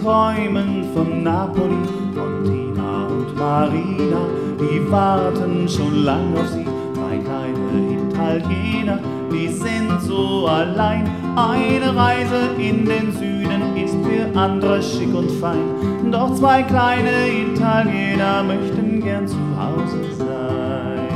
träumen von Napoli, von Tina und Marina. Die warten schon lang auf sie, zwei kleine Italiener, die sind so allein. Eine Reise in den Süden ist für andere schick und fein, doch zwei kleine Italiener möchten gern zu Hause sein.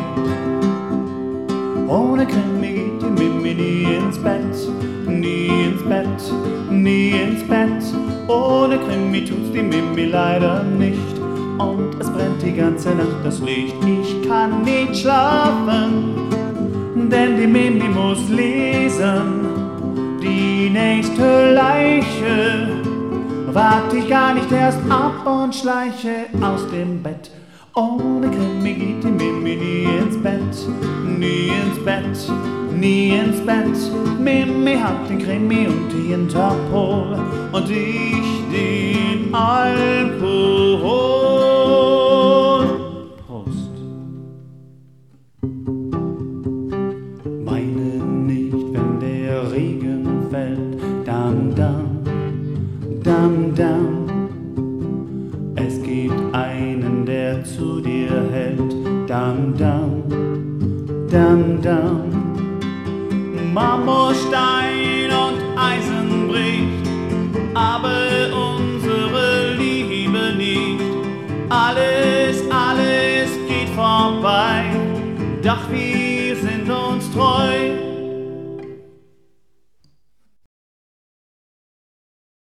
Ohne Krimi geht die Mimi nie ins Bett, nie ins Bett, nie ins Bett. Ohne Krimi tut's die Mimi leider nicht, und es brennt die ganze Nacht das Licht. Ich kann nicht schlafen, denn die Mimi muss lesen. Die nächste Leiche wart ich gar nicht erst ab und schleiche aus dem Bett. Ohne Krimi geht die Mimi nie ins Bett, nie ins Bett, nie ins Bett. Mimi hat den Krimi und die Interpol und ich den Alkohol. Prost. Weine nicht, wenn der Regen fällt, dam, dam, dam, dam. Es gibt einen, der zu dir hält, dam, dam, dam, dam. Marmorstein und Eisen bricht, aber unsere Liebe nicht. Alles, alles geht vorbei, doch wir